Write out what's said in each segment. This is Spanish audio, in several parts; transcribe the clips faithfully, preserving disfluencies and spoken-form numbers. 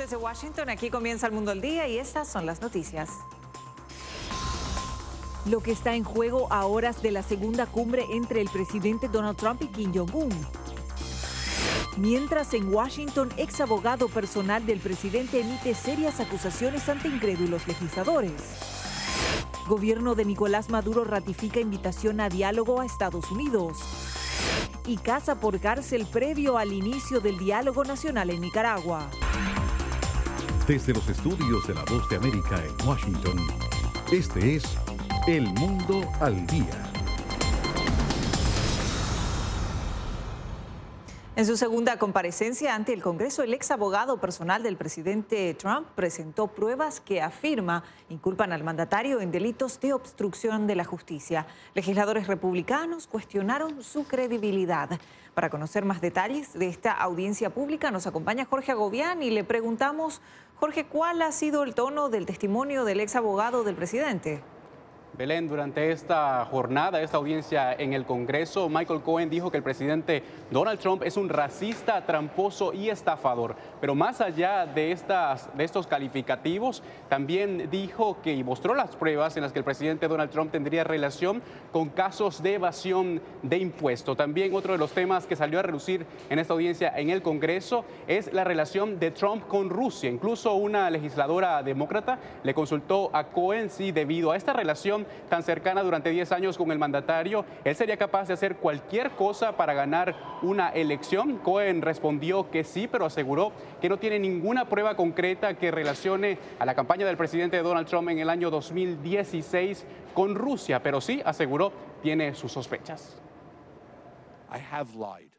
Desde Washington, aquí comienza El Mundo al Día y estas son las noticias. Lo que está en juego a horas de la segunda cumbre entre el presidente Donald Trump y Kim Jong-un. Mientras en Washington, ex abogado personal del presidente emite serias acusaciones ante incrédulos legisladores. Gobierno de Nicolás Maduro ratifica invitación a diálogo a Estados Unidos. Y casa por cárcel previo al inicio del diálogo nacional en Nicaragua. Desde los estudios de La Voz de América en Washington, este es El Mundo al Día. En su segunda comparecencia ante el Congreso, el ex abogado personal del presidente Trump presentó pruebas que afirma inculpan al mandatario en delitos de obstrucción de la justicia. Legisladores republicanos cuestionaron su credibilidad. Para conocer más detalles de esta audiencia pública nos acompaña Jorge Agobián y le preguntamos, Jorge, ¿cuál ha sido el tono del testimonio del ex abogado del presidente? Belén, durante esta jornada, esta audiencia en el Congreso, Michael Cohen dijo que el presidente Donald Trump es un racista, tramposo y estafador. Pero más allá de, estas, de estos calificativos, también dijo que y mostró las pruebas en las que el presidente Donald Trump tendría relación con casos de evasión de impuestos. También otro de los temas que salió a relucir en esta audiencia en el Congreso es la relación de Trump con Rusia. Incluso una legisladora demócrata le consultó a Cohen si debido a esta relación tan cercana durante diez años con el mandatario, él sería capaz de hacer cualquier cosa para ganar una elección. Cohen respondió que sí, pero aseguró que no tiene ninguna prueba concreta que relacione a la campaña del presidente Donald Trump en el año dos mil dieciséis con Rusia, pero sí aseguró tiene sus sospechas. I have lied.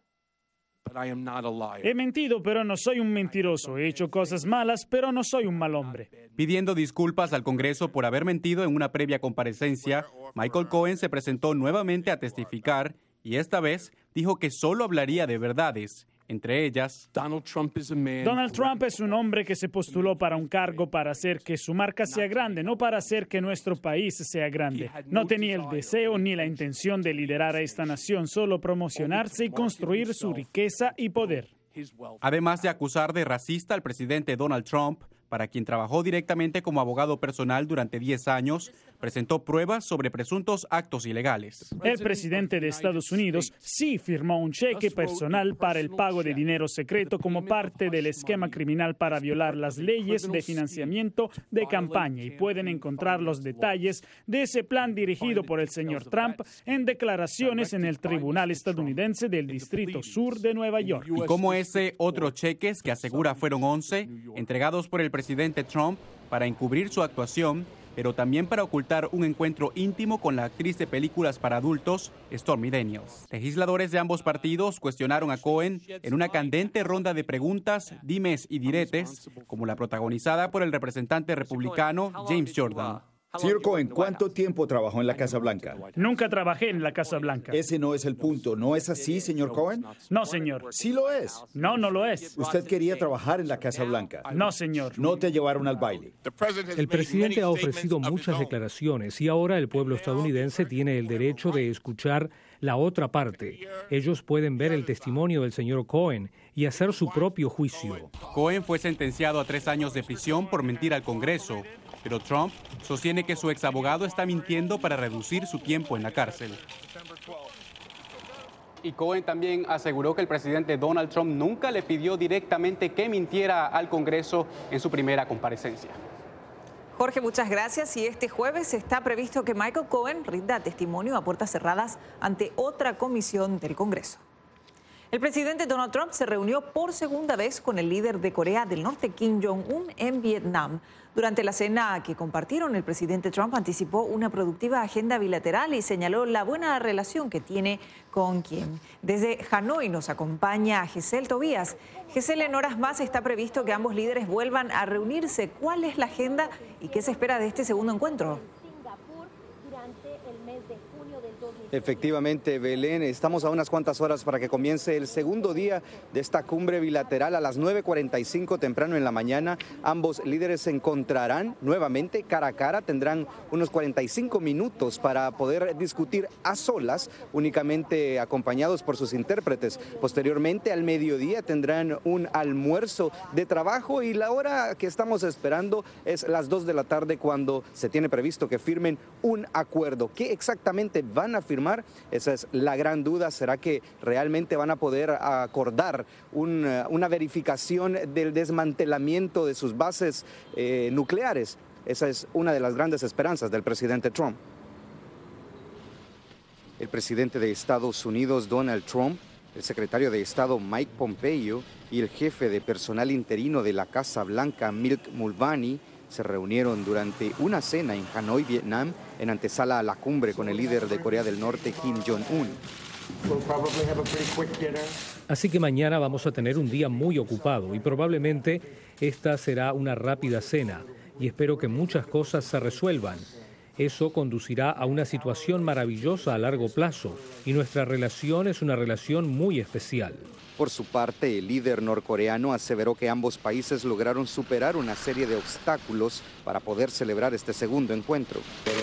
He mentido, pero no soy un mentiroso. He hecho cosas malas, pero no soy un mal hombre. Pidiendo disculpas al Congreso por haber mentido en una previa comparecencia, Michael Cohen se presentó nuevamente a testificar y esta vez dijo que solo hablaría de verdades. Entre ellas, Donald Trump es un hombre que se postuló para un cargo para hacer que su marca sea grande, no para hacer que nuestro país sea grande. No tenía el deseo ni la intención de liderar a esta nación, solo promocionarse y construir su riqueza y poder. Además de acusar de racista al presidente Donald Trump, para quien trabajó directamente como abogado personal durante diez años, presentó pruebas sobre presuntos actos ilegales. El presidente de Estados Unidos sí firmó un cheque personal para el pago de dinero secreto como parte del esquema criminal para violar las leyes de financiamiento de campaña y pueden encontrar los detalles de ese plan dirigido por el señor Trump en declaraciones en el Tribunal estadounidense del Distrito Sur de Nueva York. Y como ese, otros cheques que asegura fueron once, entregados por el presidente Trump para encubrir su actuación, pero también para ocultar un encuentro íntimo con la actriz de películas para adultos, Stormy Daniels. Legisladores de ambos partidos cuestionaron a Cohen en una candente ronda de preguntas, dimes y diretes, como la protagonizada por el representante republicano James Jordan. Señor Cohen, ¿cuánto tiempo trabajó en la Casa Blanca? Nunca trabajé en la Casa Blanca. Ese no es el punto. ¿No es así, señor Cohen? No, señor. Sí lo es. No, no lo es. Usted quería trabajar en la Casa Blanca. No, señor. No te llevaron al baile. El presidente ha ofrecido muchas declaraciones y ahora el pueblo estadounidense tiene el derecho de escuchar la otra parte. Ellos pueden ver el testimonio del señor Cohen y hacer su propio juicio. Cohen fue sentenciado a tres años de prisión por mentir al Congreso, pero Trump sostiene que su exabogado está mintiendo para reducir su tiempo en la cárcel. Y Cohen también aseguró que el presidente Donald Trump nunca le pidió directamente que mintiera al Congreso en su primera comparecencia. Jorge, muchas gracias. Y este jueves está previsto que Michael Cohen rinda testimonio a puertas cerradas ante otra comisión del Congreso. El presidente Donald Trump se reunió por segunda vez con el líder de Corea del Norte, Kim Jong-un, en Vietnam. Durante la cena que compartieron, el presidente Trump anticipó una productiva agenda bilateral y señaló la buena relación que tiene con Kim. Desde Hanoi nos acompaña Giselle Tobías. Giselle, en horas más está previsto que ambos líderes vuelvan a reunirse. ¿Cuál es la agenda y qué se espera de este segundo encuentro? Singapur durante el mes de junio del Efectivamente, Belén, estamos a unas cuantas horas para que comience el segundo día de esta cumbre bilateral. A las nueve cuarenta y cinco temprano en la mañana, ambos líderes se encontrarán nuevamente cara a cara. Tendrán unos cuarenta y cinco minutos para poder discutir a solas, únicamente acompañados por sus intérpretes. Posteriormente, al mediodía, tendrán un almuerzo de trabajo y la hora que estamos esperando es las dos de la tarde, cuando se tiene previsto que firmen un acuerdo. ¿Qué exactamente van a firmar? Esa es la gran duda. ¿Será que realmente van a poder acordar un, una verificación del desmantelamiento de sus bases eh, nucleares? Esa es una de las grandes esperanzas del presidente Trump. El presidente de Estados Unidos, Donald Trump, el secretario de Estado, Mike Pompeo, y el jefe de personal interino de la Casa Blanca, Mick Mulvaney, se reunieron durante una cena en Hanoi, Vietnam, en antesala a la cumbre con el líder de Corea del Norte, Kim Jong-un. Así que mañana vamos a tener un día muy ocupado y probablemente esta será una rápida cena y espero que muchas cosas se resuelvan. Eso conducirá a una situación maravillosa a largo plazo y nuestra relación es una relación muy especial. Por su parte, el líder norcoreano aseveró que ambos países lograron superar una serie de obstáculos para poder celebrar este segundo encuentro.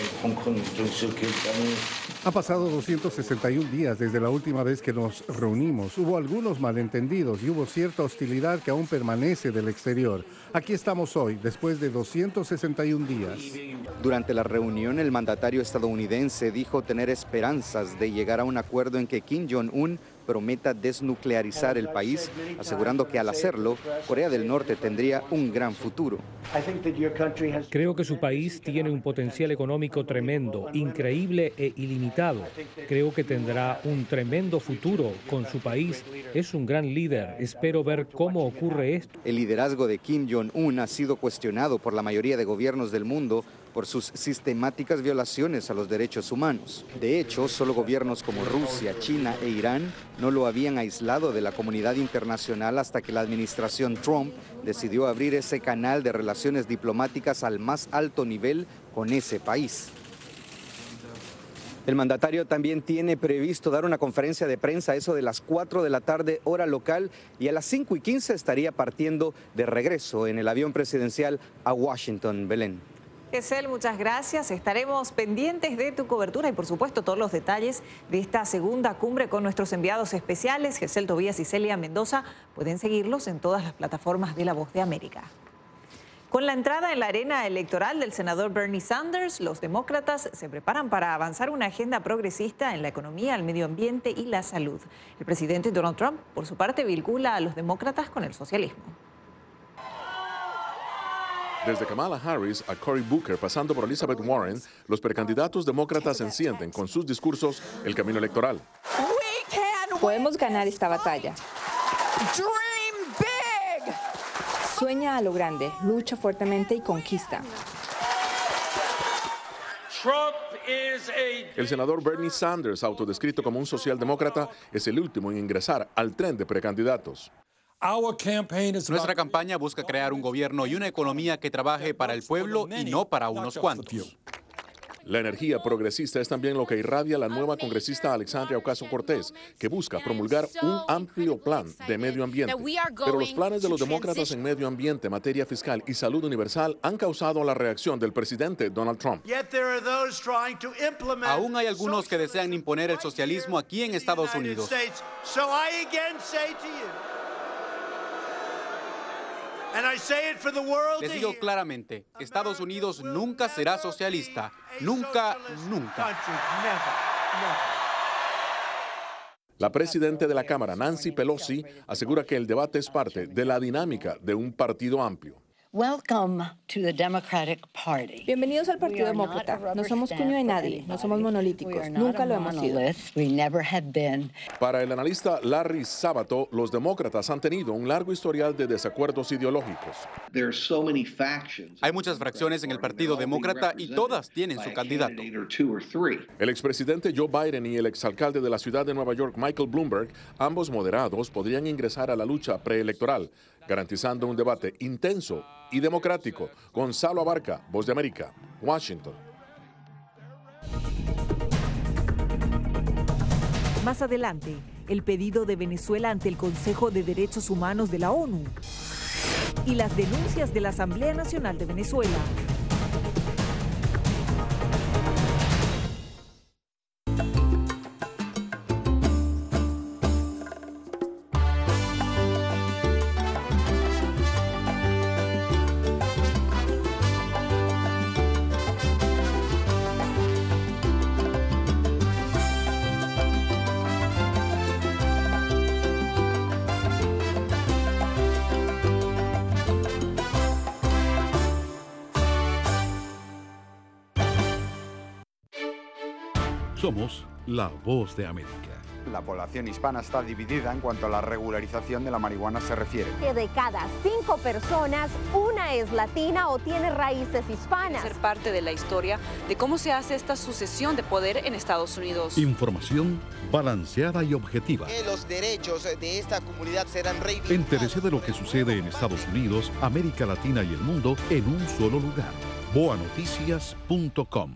Ha pasado doscientos sesenta y un días desde la última vez que nos reunimos. Hubo algunos malentendidos y hubo cierta hostilidad que aún permanece del exterior. Aquí estamos hoy, después de doscientos sesenta y un días. Durante la reunión, el mandatario estadounidense dijo tener esperanzas de llegar a un acuerdo en que Kim Jong-un prometa desnuclearizar el país, asegurando que al hacerlo, Corea del Norte tendría un gran futuro. Creo que su país tiene un potencial económico tremendo, increíble e ilimitado. Creo que tendrá un tremendo futuro con su país. Es un gran líder. Espero ver cómo ocurre esto. El liderazgo de Kim Jong-un ha sido cuestionado por la mayoría de gobiernos del mundo por sus sistemáticas violaciones a los derechos humanos. De hecho, solo gobiernos como Rusia, China e Irán no lo habían aislado de la comunidad internacional hasta que la administración Trump decidió abrir ese canal de relaciones diplomáticas al más alto nivel con ese país. El mandatario también tiene previsto dar una conferencia de prensa a eso de las cuatro de la tarde, hora local, y a las cinco y quince estaría partiendo de regreso en el avión presidencial a Washington, Belén. Gesell, muchas gracias. Estaremos pendientes de tu cobertura y, por supuesto, todos los detalles de esta segunda cumbre con nuestros enviados especiales, Gesell Tobías y Celia Mendoza. Pueden seguirlos en todas las plataformas de La Voz de América. Con la entrada en la arena electoral del senador Bernie Sanders, los demócratas se preparan para avanzar una agenda progresista en la economía, el medio ambiente y la salud. El presidente Donald Trump, por su parte, vincula a los demócratas con el socialismo. Desde Kamala Harris a Cory Booker, pasando por Elizabeth Warren, los precandidatos demócratas encienden con sus discursos el camino electoral. Podemos ganar esta batalla. Sueña a lo grande, lucha fuertemente y conquista. El senador Bernie Sanders, autodescrito como un socialdemócrata, es el último en ingresar al tren de precandidatos. Nuestra campaña busca crear un gobierno y una economía que trabaje para el pueblo y no para unos cuantos. La energía progresista es también lo que irradia la nueva congresista Alexandria Ocasio-Cortez, que busca promulgar un amplio plan de medio ambiente. Pero los planes de los demócratas en medio ambiente, materia fiscal y salud universal han causado la reacción del presidente Donald Trump. Aún hay algunos que desean imponer el socialismo aquí en Estados Unidos. Les digo claramente, Estados Unidos nunca será socialista. Nunca, nunca. La presidenta de la Cámara, Nancy Pelosi, asegura que el debate es parte de la dinámica de un partido amplio. Bienvenidos al Partido Demócrata. No somos cuño de nadie, no somos monolíticos. Nunca lo hemos sido. Para el analista Larry Sabato, los demócratas han tenido un largo historial de desacuerdos ideológicos. Hay muchas fracciones en el Partido Demócrata y todas tienen su candidato. El expresidente Joe Biden y el exalcalde de la ciudad de Nueva York, Michael Bloomberg, ambos moderados, podrían ingresar a la lucha preelectoral, garantizando un debate intenso y democrático. Gonzalo Abarca, Voz de América, Washington. Más adelante, el pedido de Venezuela ante el Consejo de Derechos Humanos de la ONU y las denuncias de la Asamblea Nacional de Venezuela. Somos la voz de América. La población hispana está dividida en cuanto a la regularización de la marihuana se refiere. Que de cada cinco personas, una es latina o tiene raíces hispanas. Ser parte de la historia de cómo se hace esta sucesión de poder en Estados Unidos. Información balanceada y objetiva. Que los derechos de esta comunidad serán reivindicados. Entérese de lo que sucede en Estados Unidos, América Latina y el mundo en un solo lugar. boa noticias punto com.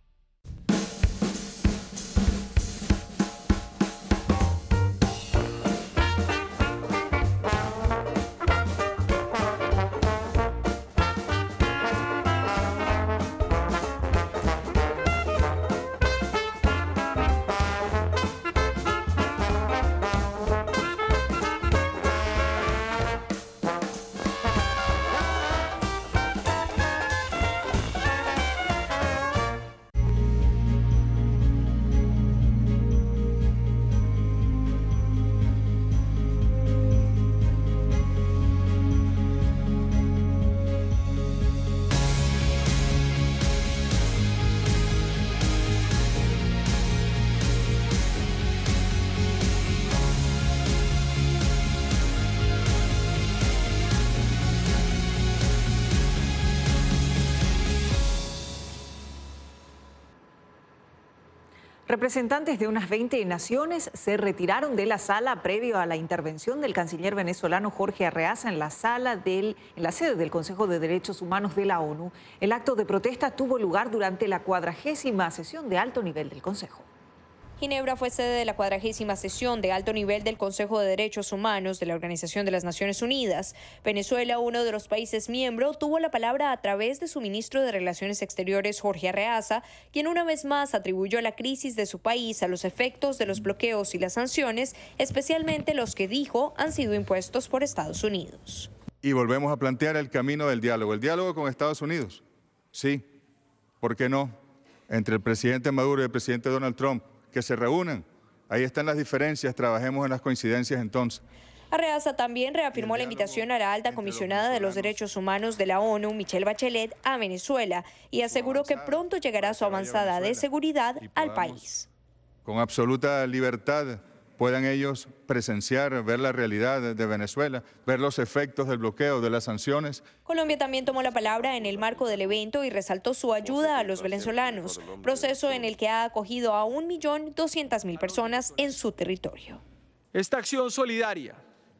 Representantes de unas veinte naciones se retiraron de la sala previo a la intervención del canciller venezolano Jorge Arreaza en la sala del, en la sede del Consejo de Derechos Humanos de la ONU. El acto de protesta tuvo lugar durante la cuadragésima sesión de alto nivel del Consejo. Ginebra fue sede de la cuadragésima sesión de alto nivel del Consejo de Derechos Humanos de la Organización de las Naciones Unidas. Venezuela, uno de los países miembros, tuvo la palabra a través de su ministro de Relaciones Exteriores, Jorge Arreaza, quien una vez más atribuyó la crisis de su país a los efectos de los bloqueos y las sanciones, especialmente los que dijo han sido impuestos por Estados Unidos. Y volvemos a plantear el camino del diálogo. El diálogo con Estados Unidos, sí, ¿por qué no? Entre el presidente Maduro y el presidente Donald Trump, que se reúnan. Ahí están las diferencias, trabajemos en las coincidencias entonces. Arreaza también reafirmó la invitación a la alta comisionada de los derechos humanos de la ONU, Michelle Bachelet, a Venezuela y aseguró que pronto llegará su avanzada de seguridad al país. Con absoluta libertad puedan ellos presenciar, ver la realidad de Venezuela, ver los efectos del bloqueo, de las sanciones. Colombia también tomó la palabra en el marco del evento y resaltó su ayuda a los venezolanos, proceso en el que ha acogido a un millón doscientas mil personas en su territorio. Esta acción solidaria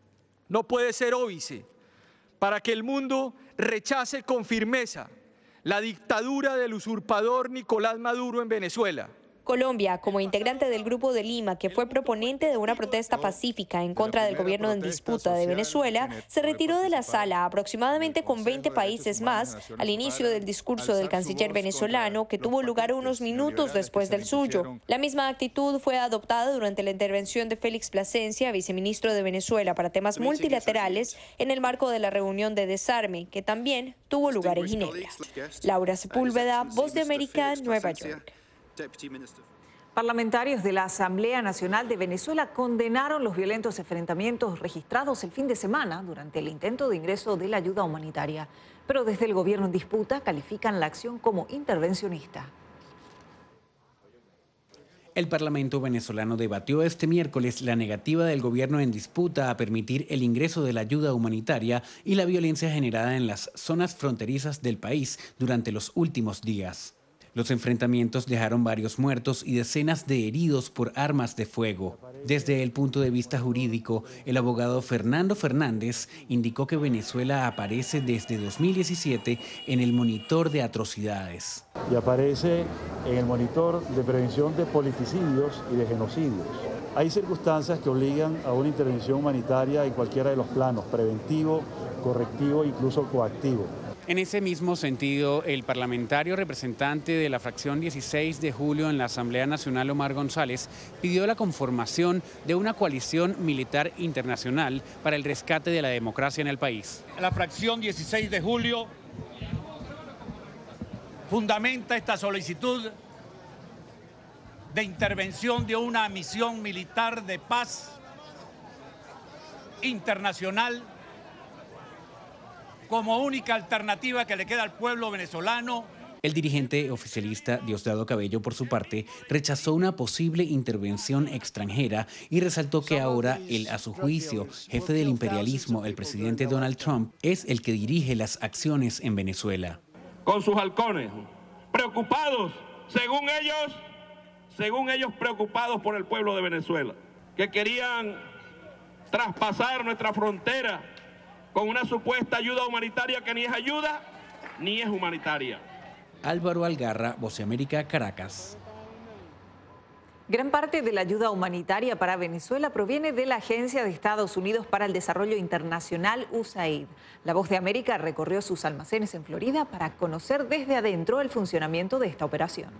no puede ser óbice para que el mundo rechace con firmeza la dictadura del usurpador Nicolás Maduro en Venezuela. Colombia, como integrante del Grupo de Lima, que fue proponente de una protesta pacífica en contra del gobierno en disputa de Venezuela, se retiró de la sala aproximadamente con veinte países más al inicio del discurso del canciller venezolano, que tuvo lugar unos minutos después del suyo. La misma actitud fue adoptada durante la intervención de Félix Plasencia, viceministro de Venezuela para temas multilaterales, en el marco de la reunión de desarme, que también tuvo lugar en Ginebra. Laura Sepúlveda, Voz de América, Nueva York. Parlamentarios de la Asamblea Nacional de Venezuela condenaron los violentos enfrentamientos registrados el fin de semana durante el intento de ingreso de la ayuda humanitaria, pero desde el gobierno en disputa califican la acción como intervencionista. El Parlamento venezolano debatió este miércoles la negativa del gobierno en disputa a permitir el ingreso de la ayuda humanitaria y la violencia generada en las zonas fronterizas del país durante los últimos días. Los enfrentamientos dejaron varios muertos y decenas de heridos por armas de fuego. Desde el punto de vista jurídico, el abogado Fernando Fernández indicó que Venezuela aparece desde dos mil diecisiete en el monitor de atrocidades. Y aparece en el monitor de prevención de politicidios y de genocidios. Hay circunstancias que obligan a una intervención humanitaria en cualquiera de los planos, preventivo, correctivo, incluso coactivo. En ese mismo sentido, el parlamentario representante de la fracción dieciséis de julio en la Asamblea Nacional, Omar González, pidió la conformación de una coalición militar internacional para el rescate de la democracia en el país. La fracción dieciséis de julio fundamenta esta solicitud de intervención de una misión militar de paz internacional como única alternativa que le queda al pueblo venezolano. El dirigente oficialista Diosdado Cabello, por su parte, rechazó una posible intervención extranjera y resaltó que ahora el, a su juicio, jefe del imperialismo, el presidente Donald Trump, es el que dirige las acciones en Venezuela. Con sus halcones, preocupados, según ellos, según ellos preocupados por el pueblo de Venezuela, que querían traspasar nuestra frontera con una supuesta ayuda humanitaria que ni es ayuda ni es humanitaria. Álvaro Algarra, Voz de América, Caracas. Gran parte de la ayuda humanitaria para Venezuela proviene de la Agencia de Estados Unidos para el Desarrollo Internacional, U S A I D. La Voz de América recorrió sus almacenes en Florida para conocer desde adentro el funcionamiento de esta operación.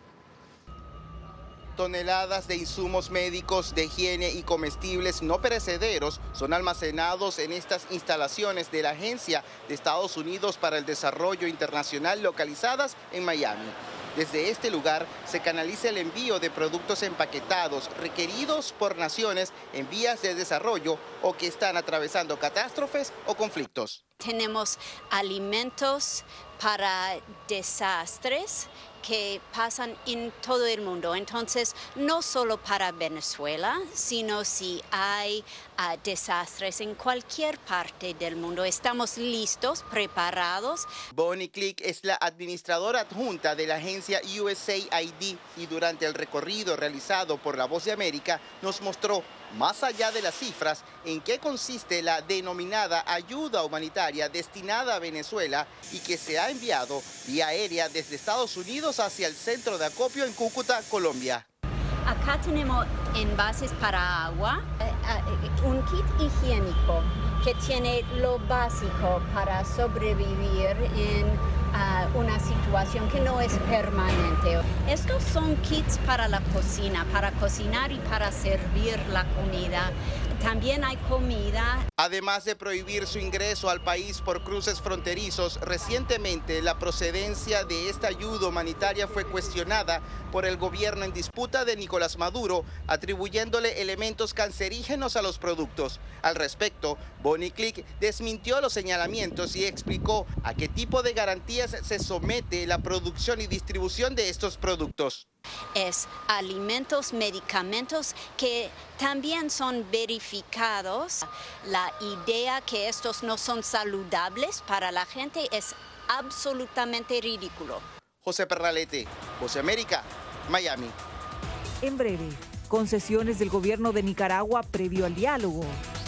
Toneladas de insumos médicos, de higiene y comestibles no perecederos son almacenados en estas instalaciones de la Agencia de Estados Unidos para el Desarrollo Internacional localizadas en Miami. Desde este lugar se canaliza el envío de productos empaquetados requeridos por naciones en vías de desarrollo o que están atravesando catástrofes o conflictos. Tenemos alimentos para desastres que pasan en todo el mundo. Entonces, no solo para Venezuela, sino si hay uh, desastres en cualquier parte del mundo. Estamos listos, preparados. Bonnie Click es la administradora adjunta de la agencia U S A I D y durante el recorrido realizado por La Voz de América nos mostró, más allá de las cifras, en qué consiste la denominada ayuda humanitaria destinada a Venezuela y que se ha enviado vía aérea desde Estados Unidos hacia el centro de acopio en Cúcuta, Colombia. Acá tenemos envases para agua, un kit higiénico que tiene lo básico para sobrevivir en uh, una situación que no es permanente. Estos son kits para la cocina, para cocinar y para servir la comida. También hay comida. Además de prohibir su ingreso al país por cruces fronterizos, recientemente la procedencia de esta ayuda humanitaria fue cuestionada por el gobierno en disputa de Nicolás Maduro, atribuyéndole elementos cancerígenos a los productos. Al respecto, Bonnie Click desmintió los señalamientos y explicó a qué tipo de garantías se somete la producción y distribución de estos productos. Es alimentos, medicamentos que también son verificados. La idea que estos no son saludables para la gente es absolutamente ridículo. José Pernalete, Voz de América, Miami. En breve, concesiones del gobierno de Nicaragua previo al diálogo.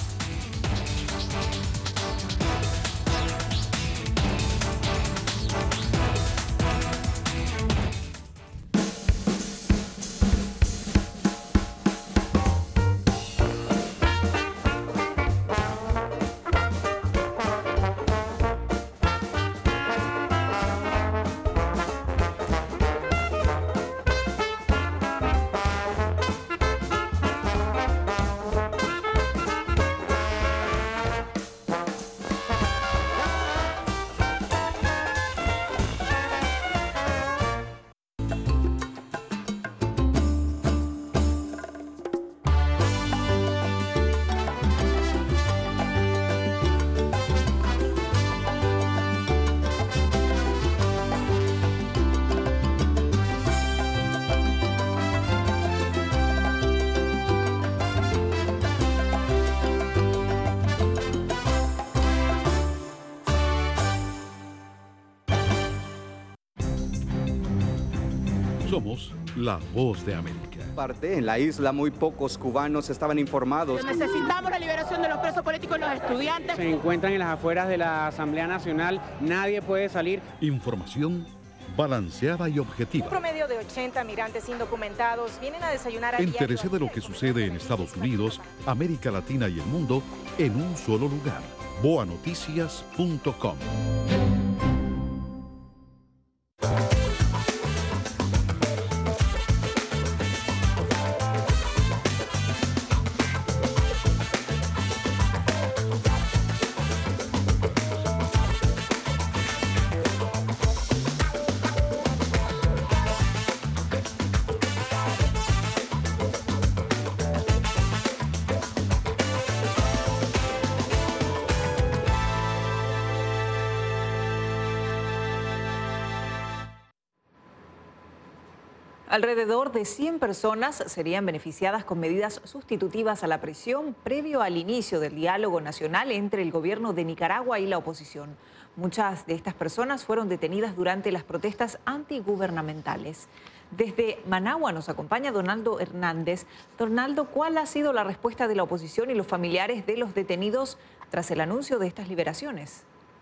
Somos La Voz de América. Parte en la isla, muy pocos cubanos estaban informados. Necesitamos la liberación de los presos políticos y los estudiantes. Se encuentran en las afueras de la Asamblea Nacional, nadie puede salir. Información balanceada y objetiva. Un promedio de ochenta migrantes indocumentados vienen a desayunar a diario. Entérese de lo que sucede en Estados Unidos, América Latina y el mundo en un solo lugar. boa noticias punto com. Alrededor de cien personas serían beneficiadas con medidas sustitutivas a la prisión previo al inicio del diálogo nacional entre el gobierno de Nicaragua y la oposición. Muchas de estas personas fueron detenidas durante las protestas antigubernamentales. Desde Managua nos acompaña Donaldo Hernández. Donaldo, ¿cuál ha sido la respuesta de la oposición y los familiares de los detenidos tras el anuncio de estas liberaciones?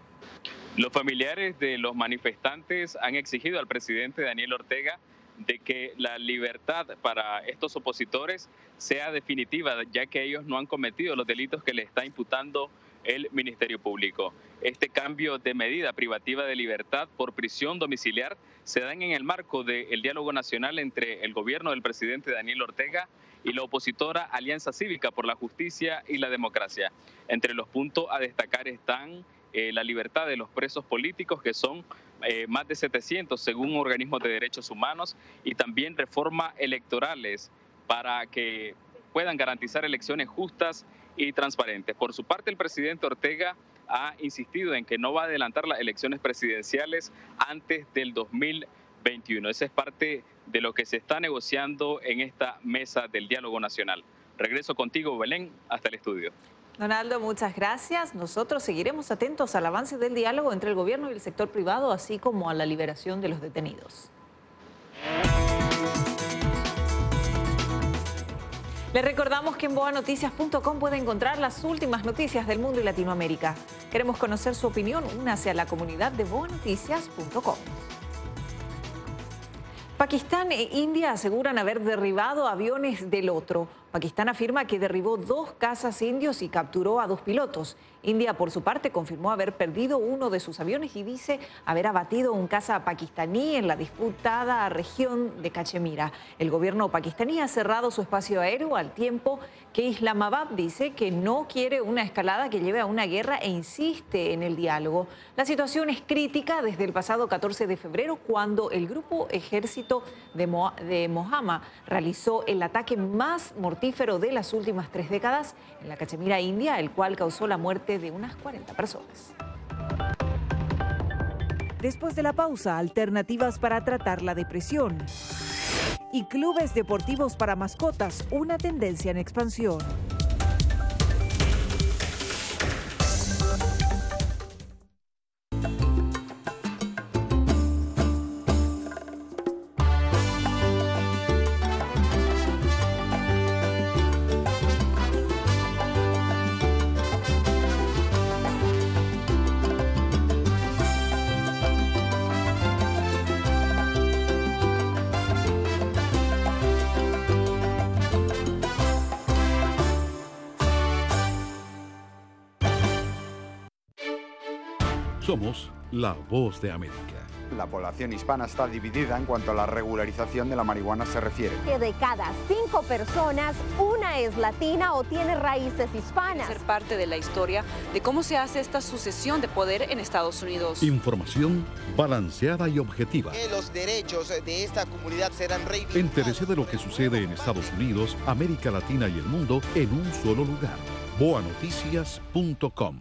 Los familiares de los manifestantes han exigido al presidente Daniel Ortega de que la libertad para estos opositores sea definitiva, ya que ellos no han cometido los delitos que le está imputando el Ministerio Público. Este cambio de medida privativa de libertad por prisión domiciliar se dan en el marco del diálogo nacional entre el gobierno del presidente Daniel Ortega y la opositora Alianza Cívica por la Justicia y la Democracia. Entre los puntos a destacar están eh, la libertad de los presos políticos, que son Eh, más de setecientos según organismos de derechos humanos, y también reformas electorales para que puedan garantizar elecciones justas y transparentes. Por su parte, el presidente Ortega ha insistido en que no va a adelantar las elecciones presidenciales antes del dos mil veintiuno. Esa es parte de lo que se está negociando en esta mesa del diálogo nacional. Regreso contigo, Belén, hasta el estudio. Donaldo, muchas gracias. Nosotros seguiremos atentos al avance del diálogo entre el gobierno y el sector privado, así como a la liberación de los detenidos. Les recordamos que en boa noticias punto com puede encontrar las últimas noticias del mundo y Latinoamérica. Queremos conocer su opinión. Únase a la comunidad de boa noticias punto com. Pakistán e India aseguran haber derribado aviones del otro. Pakistán afirma que derribó dos cazas indios y capturó a dos pilotos. India, por su parte, confirmó haber perdido uno de sus aviones y dice haber abatido un caza pakistaní en la disputada región de Cachemira. El gobierno pakistaní ha cerrado su espacio aéreo al tiempo que Islamabad dice que no quiere una escalada que lleve a una guerra e insiste en el diálogo. La situación es crítica desde el pasado catorce de febrero, cuando el grupo ejército de, Mo de Mohammed realizó el ataque más mortífero de las últimas tres décadas en la Cachemira India, el cual causó la muerte de unas cuarenta personas. Después de la pausa, alternativas para tratar la depresión. Y clubes deportivos para mascotas, una tendencia en expansión. Somos la voz de América. La población hispana está dividida en cuanto a la regularización de la marihuana se refiere. Que de cada cinco personas, una es latina o tiene raíces hispanas. Ser parte de la historia de cómo se hace esta sucesión de poder en Estados Unidos. Información balanceada y objetiva. Que los derechos de esta comunidad serán reivindicados. Entérese de lo que sucede en Estados Unidos, América Latina y el mundo en un solo lugar. boa noticias punto com.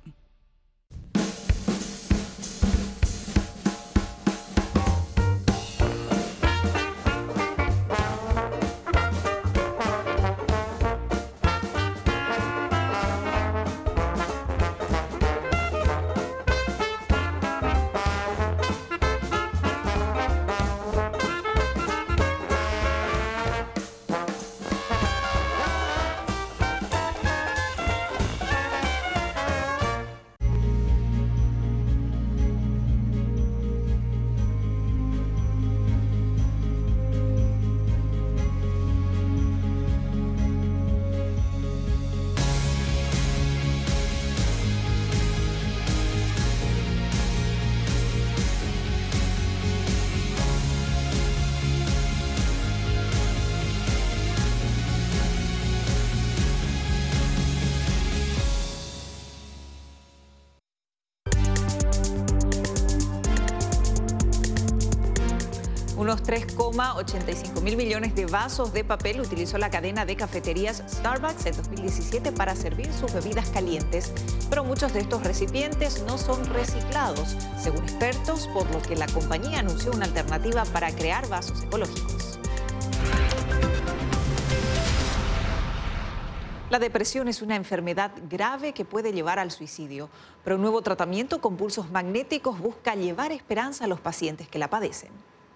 Unos tres coma ochenta y cinco mil millones de vasos de papel utilizó la cadena de cafeterías Starbucks en dos mil diecisiete para servir sus bebidas calientes, pero muchos de estos recipientes no son reciclados, según expertos, por lo que la compañía anunció una alternativa para crear vasos ecológicos. La depresión es una enfermedad grave que puede llevar al suicidio, pero un nuevo tratamiento con pulsos magnéticos busca llevar esperanza a los pacientes que la padecen.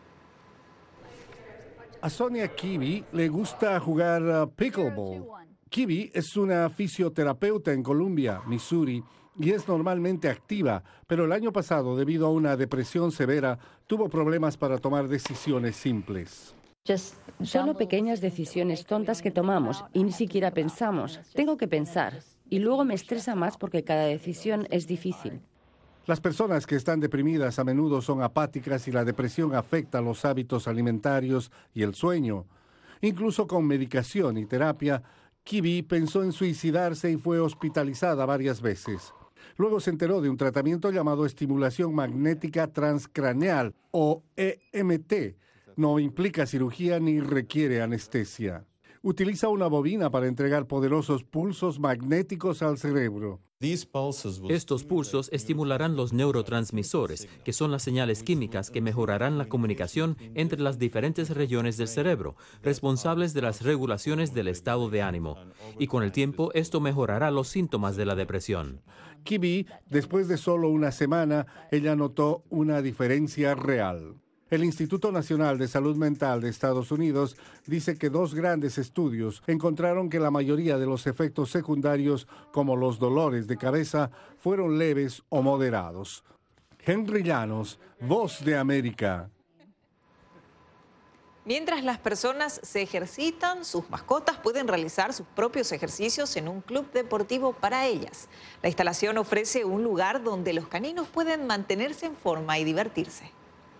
A Sonia Kibi le gusta jugar uh, pickleball. Kibi es una fisioterapeuta en Columbia, Missouri, y es normalmente activa, pero el año pasado, debido a una depresión severa, tuvo problemas para tomar decisiones simples. Solo pequeñas decisiones tontas que tomamos y ni siquiera pensamos. Tengo que pensar. Y luego me estresa más porque cada decisión es difícil. Las personas que están deprimidas a menudo son apáticas y la depresión afecta los hábitos alimentarios y el sueño. Incluso con medicación y terapia, Kibi pensó en suicidarse y fue hospitalizada varias veces. Luego se enteró de un tratamiento llamado estimulación magnética transcraneal o E M T. No implica cirugía ni requiere anestesia. Utiliza una bobina para entregar poderosos pulsos magnéticos al cerebro. Estos pulsos estimularán los neurotransmisores, que son las señales químicas que mejorarán la comunicación entre las diferentes regiones del cerebro, responsables de las regulaciones del estado de ánimo. Y con el tiempo, esto mejorará los síntomas de la depresión. Kibi, después de solo una semana, ella notó una diferencia real. El Instituto Nacional de Salud Mental de Estados Unidos dice que dos grandes estudios encontraron que la mayoría de los efectos secundarios, como los dolores de cabeza, fueron leves o moderados. Henry Llanos, Voz de América. Mientras las personas se ejercitan, sus mascotas pueden realizar sus propios ejercicios en un club deportivo para ellas. La instalación ofrece un lugar donde los caninos pueden mantenerse en forma y divertirse.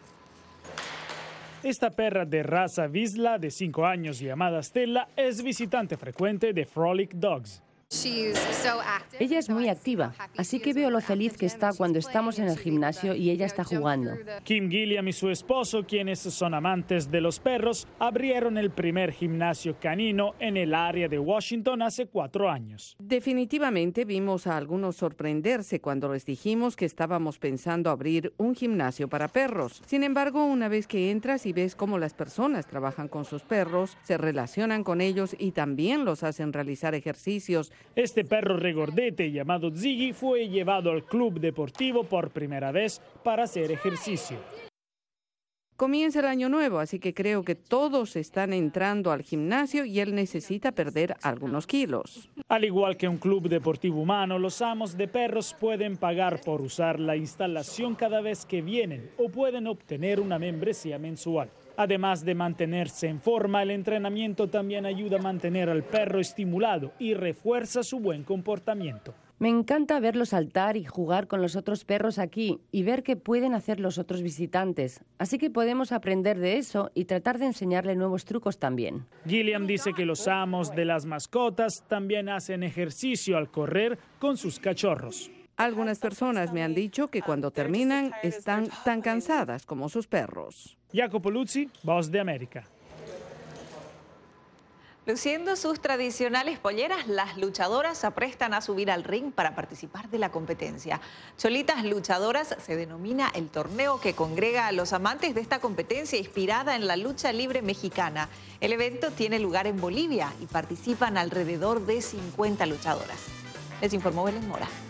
Esta perra de raza Vizsla de cinco años llamada Stella es visitante frecuente de Frolic Dogs. Ella es muy activa, así que veo lo feliz que está cuando estamos en el gimnasio y ella está jugando. Kim Gilliam y su esposo, quienes son amantes de los perros, abrieron el primer gimnasio canino en el área de Washington hace cuatro años. Definitivamente vimos a algunos sorprenderse cuando les dijimos que estábamos pensando abrir un gimnasio para perros. Sin embargo, una vez que entras y ves cómo las personas trabajan con sus perros, se relacionan con ellos y también los hacen realizar ejercicios. Este perro regordete llamado Ziggy fue llevado al club deportivo por primera vez para hacer ejercicio. Comienza el año nuevo, así que creo que todos están entrando al gimnasio y él necesita perder algunos kilos. Al igual que un club deportivo humano, los amos de perros pueden pagar por usar la instalación cada vez que vienen o pueden obtener una membresía mensual. Además de mantenerse en forma, el entrenamiento también ayuda a mantener al perro estimulado y refuerza su buen comportamiento. Me encanta verlos saltar y jugar con los otros perros aquí y ver qué pueden hacer los otros visitantes. Así que podemos aprender de eso y tratar de enseñarle nuevos trucos también. Gilliam dice que los amos de las mascotas también hacen ejercicio al correr con sus cachorros. Algunas personas me han dicho que cuando terminan están tan cansadas como sus perros. Jacopo Luzzi, Voz de América. Luciendo sus tradicionales polleras, las luchadoras se aprestan a subir al ring para participar de la competencia. Cholitas Luchadoras se denomina el torneo que congrega a los amantes de esta competencia inspirada en la lucha libre mexicana. El evento tiene lugar en Bolivia y participan alrededor de cincuenta luchadoras. Les informó Belén Mora.